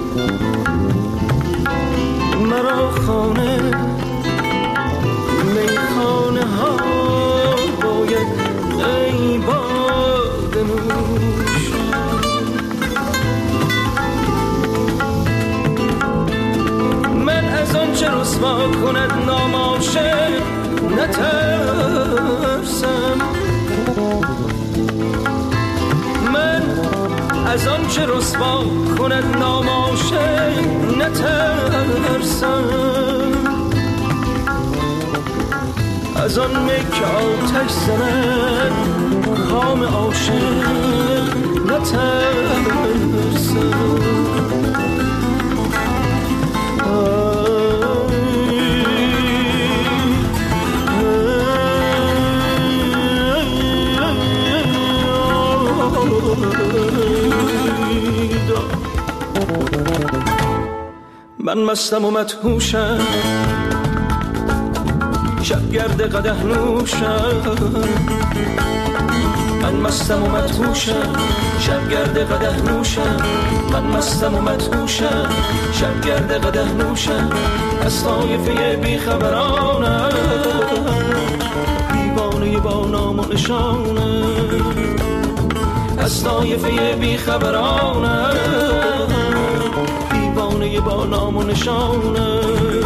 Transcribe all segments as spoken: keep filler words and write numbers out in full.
مرا خانه میخانه ها باید ای باده نوشان. من از آنچه رسوا کند نام عاشق نترسم، من از آنچه رسوا کند نام عاشق نترسم، از آن می که آتش زند کام عاشق نترسم. من مستم و مدهوشم، شبگرد قدح نوشم. من مستم و مدهوشم، شبگرد قدح نوشم. من مستم و مدهوشم، شبگرد قدح نوشم. از طایفه بیخبرانم، دیوانه با نام و نشانم. از طایفه بیخبرانم، دیوانه با نام و نشانه،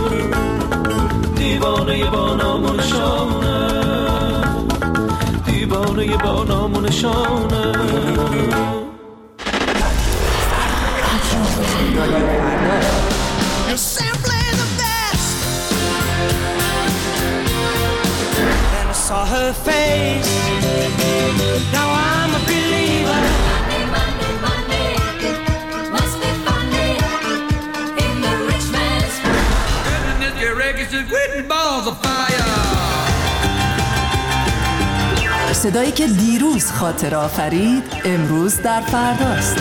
دیوانه با نام و نشانه، دیوانه با نام و نشانه. You're simply the best. Then I saw her face. Now I'm a believer. صدایی که دیروز خاطر آفرید امروز در فرداست.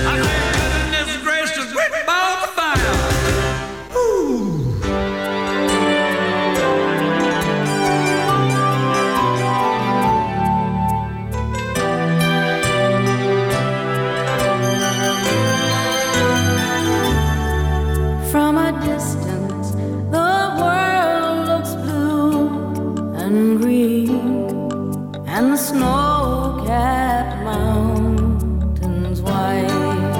From a distance, the world looks blue and green, and the snow-capped mountains white.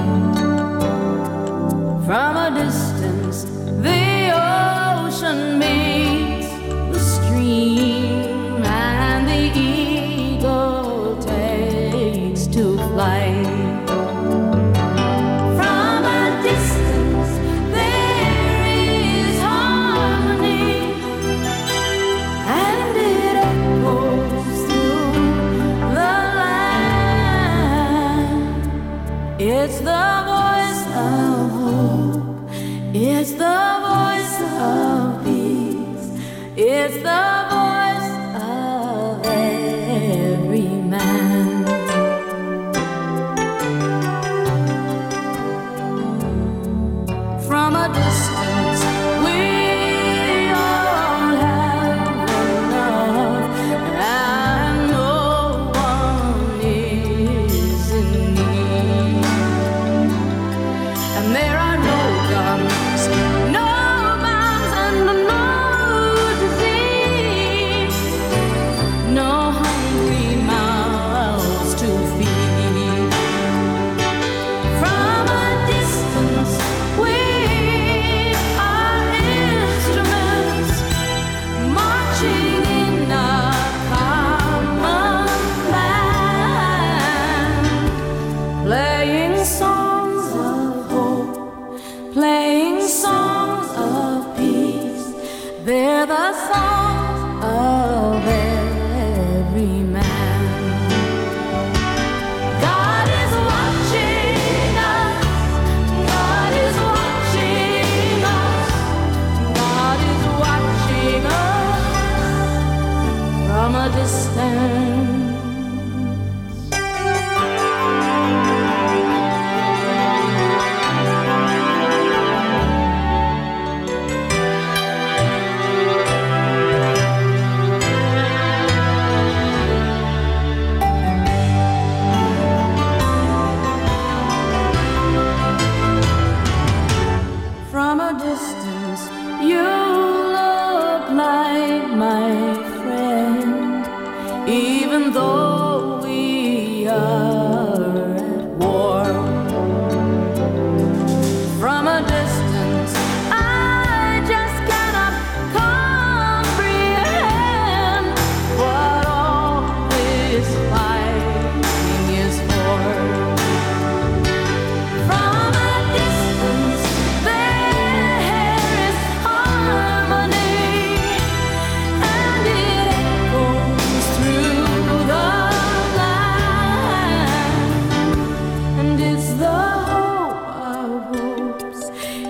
From a distance, the ocean meets the stream, and the eagle takes to flight. It's the voice of hope, it's the voice of peace, it's the voice of every man. From a distance we all have enough, and no one is in need. And there are no guns, no bombs, and no disease, no hungry mouths to feed. From a distance, we are instruments marching in a common plan, playing songs of hope, playing songs of peace,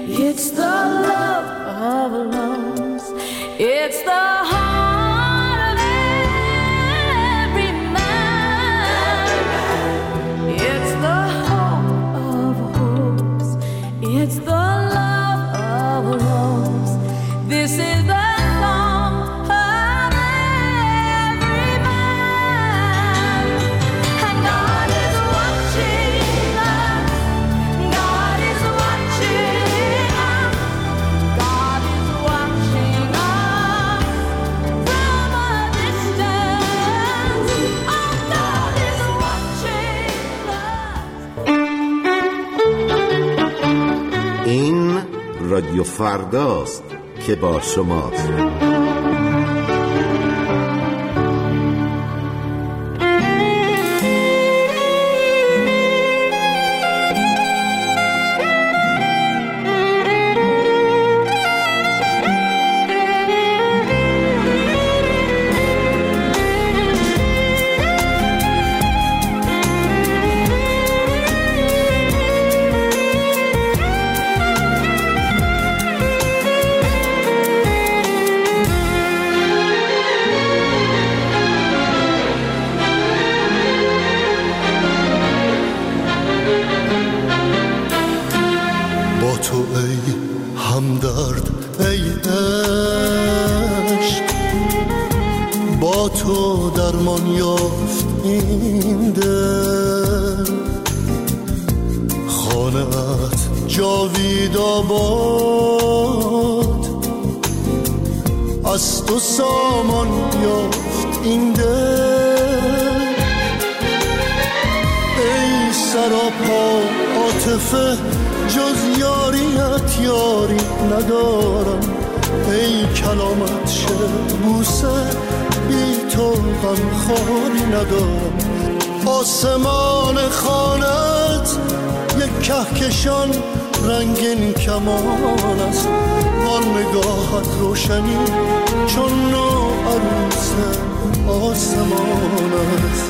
It's the love of loves. It's the heart of every man. It's the hope of hopes. It's the love of loves. This is the song of every man. And God is watching us. God is watching us. God is watching us from a distance. Oh, God is watching us. این رادیو فرداست که با شماست. از تو سامان یافت این دل. ای سراپا عاطفه جز یاریت یاری ندارم. ای کلامت شعر بوسه بی تو غمخواری ندارم. آسمان خانت یک کهکشان رنگین کمان است. آن نگاهت روشنی چون نو عروس آسمان است.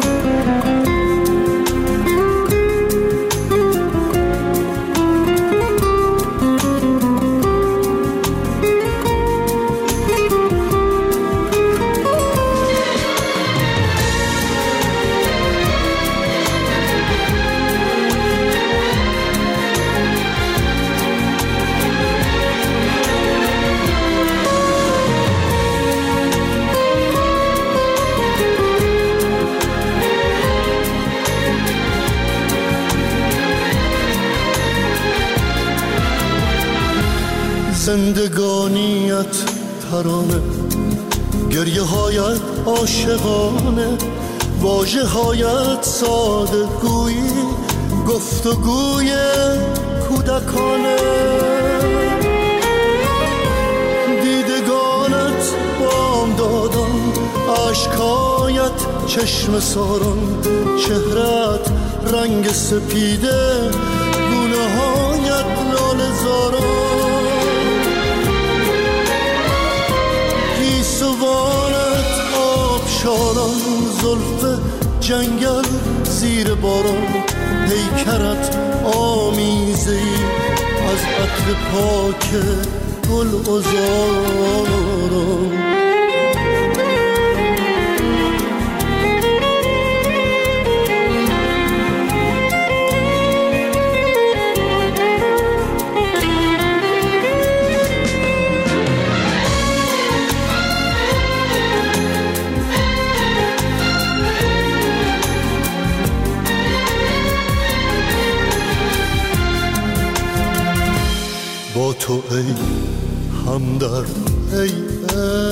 زندگانیت ترانه، گریه هایت عاشقانه، واژه هایت ساده گویی، گفتگوی کودکانه. دیدگانت بام دادم، عشقایت چشم ساران، چهرت رنگ سپیده، گونه هایت لاله زاران. سوانت آبشاران، زلف جنگل زیر باران، پیکرت آمیزه‌ای از عطر پاک گل عذاران. با تو ای همدرد ای